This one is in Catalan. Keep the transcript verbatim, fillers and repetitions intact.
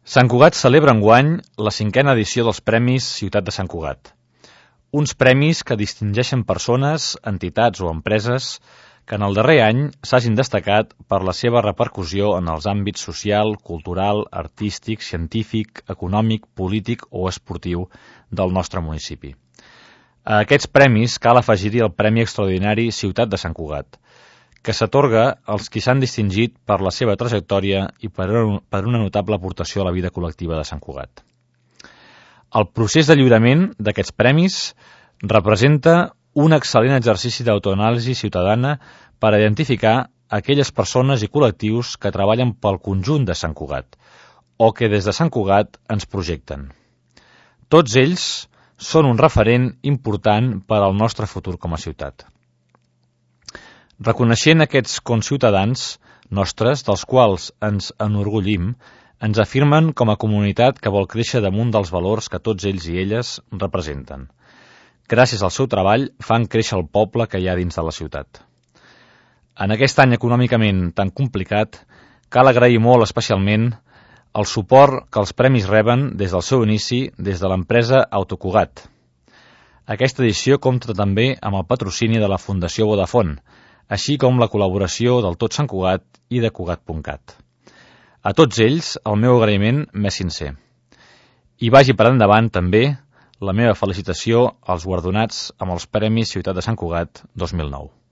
Sant Cugat celebra enguany la cinquena edició dels Premis Ciutat de Sant Cugat. Uns premis que distingeixen persones, entitats o empreses que en el darrer any s'hagin destacat per la seva repercussió en els àmbits social, cultural, artístic, científic, econòmic, polític o esportiu del nostre municipi. A aquests premis cal afegir-hi el Premi Extraordinari Ciutat de Sant Cugat, que s'atorga als qui s'han distingit per la seva trajectòria i per una notable aportació a la vida col·lectiva de Sant Cugat. El procés de lliurament d'aquests premis representa un excel·lent exercici d'autoanàlisi ciutadana per identificar aquelles persones i col·lectius que treballen pel conjunt de Sant Cugat o que des de Sant Cugat ens projecten. Tots ells són un referent important per al nostre futur com a ciutat. Reconeixent aquests conciutadans nostres, dels quals ens enorgullim, ens afirmen com a comunitat que vol créixer damunt dels valors que tots ells i elles representen. Gràcies al seu treball fan créixer el poble que hi ha dins de la ciutat. En aquest any econòmicament tan complicat, cal agrair molt especialment el suport que els premis reben des del seu inici des de l'empresa Autocugat. Aquesta edició compta també amb el patrocini de la Fundació Vodafone, així com la col·laboració del Tot Sant Cugat i de Cugat punt cat. A tots ells, el meu agraïment més sincer. I vagi per endavant també la meva felicitació als guardonats amb els Premis Ciutat de Sant Cugat dos mil nou.